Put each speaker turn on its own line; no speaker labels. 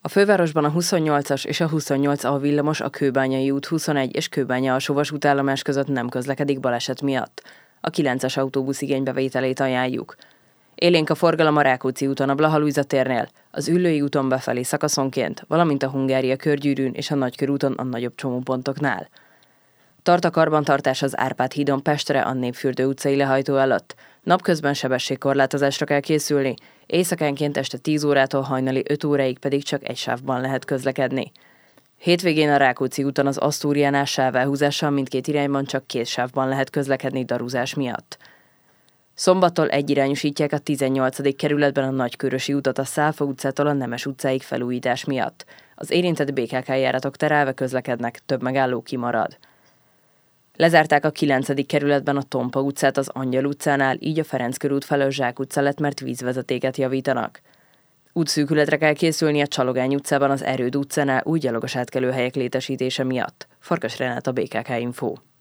A fővárosban a 28-as és a 28A villamos a Kőbányai út 21 és Kőbánya alsó vasútállomás között nem közlekedik baleset miatt. A 9-es autóbusz igénybevételét ajánljuk. Élénk a forgalom a Rákóczi úton a Blaha Lujza térnél, az Üllői úton befelé szakaszonként, valamint a Hungária körgyűrűn és a Nagykörúton a nagyobb csomópontoknál. Tart a karbantartás az Árpád hídon Pestre a Népfürdő utcai lehajtó előtt. Napközben sebességkorlátozásra kell készülni, éjszakánként este 10 órától hajnali 5 óráig pedig csak egy sávban lehet közlekedni. Hétvégén a Rákóczi úton az Asztúriánál sávelhúzással mindkét irányban csak 2 sávban lehet közlekedni darúzás miatt. Szombattól egyirányosítják a 18. kerületben a Nagykörösi utat a Szálfa utcától a Nemes utcáig felújítás miatt. Az érintett BKK járatok terelve közlekednek, több megálló kimarad. Lezárták a 9. kerületben a Tompa utcát az Angyal utcánál, így a Ferenc körút felől Zsák utca lett, mert vízvezetéket javítanak. Útszűkületre kell készülni a Csalogány utcában az Erőd utcánál új gyalogos átkelőhelyek létesítése miatt. Farkas Renát, a BKK Info.